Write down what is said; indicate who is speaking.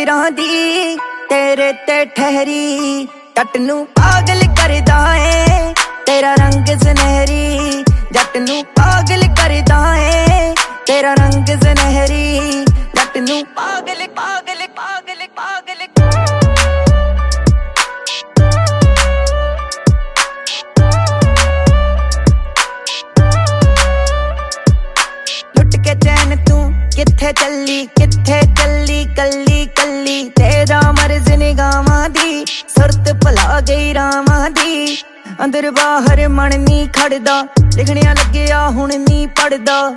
Speaker 1: नजरां दी तेरे ते ठहरी जट नू पागल करदा है तेरा रंग सुनहरी जट नू पागल करदा है तेरा रंग सुनहरी जट नू पागल पागल पागल पागल लुट के चैन तू किथे चली कल्ली कल्ली तेरा मर्ज निगावां दी सुरत भुला गई रावां दी अंदर बाहर मन नी खड़दा लिखणिया लग्गिया हुण नी पढ़दा।